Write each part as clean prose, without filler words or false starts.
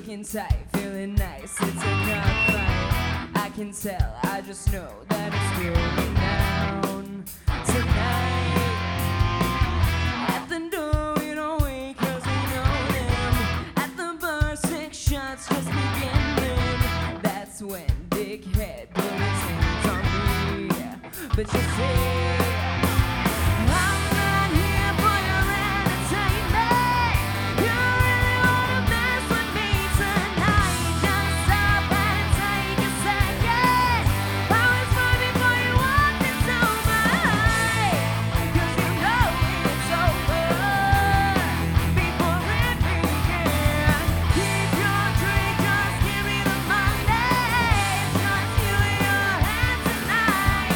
looking tight, feeling nice. It's a cockfight. I can tell, I just know that it's going down tonight. At the door, we don't wait 'cause we know them. At the bar, 6 shots just beginning. That's when Dickhead put his hands on me. But you say, I'm not here for your entertainment. You really wanna mess with me tonight? Just stop and take a second. I was right before you walked into my life. 'Cause you know it's over before it begins. Keep your drink, just give me the money. It's just you in your hands tonight.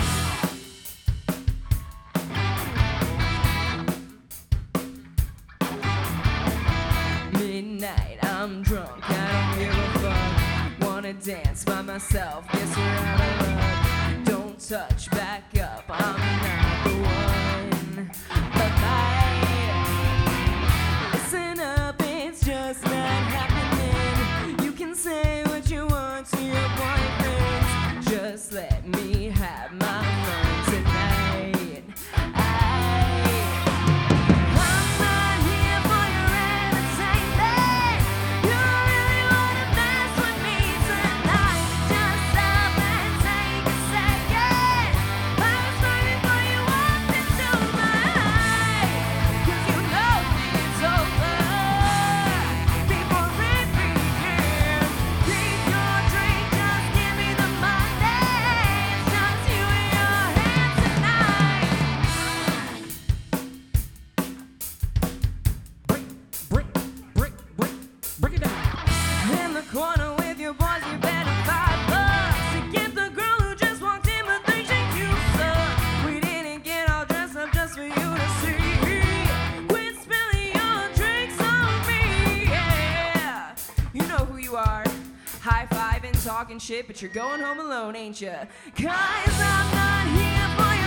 Midnight, I'm drunk, I don't give a fuck. Wanna dance by myself, guess we're out of luck. Don't touch, back up, I'm not the one. Bye-bye. Listen up, it's just not happening. You can say what you want to your boyfriends. Just let me have my fun tonight. I'm not here for your entertainment. You really wanna mess with me tonight? Just stop and take a second. I was right before you walked into my life. 'Cause you know it's over before it begins. Keep your drink, just give me the money. It's just you in your hands tonight. Break it down. In the corner with your boys, you better $5 to get the girl who just walked in but thinks she cute, son. We didn't get all dressed up just for you to see. Quit spilling your drinks on me, yeah. You know who you are. High-fiving, talking shit, but you're going home alone, ain't ya? 'Cause I'm not here for your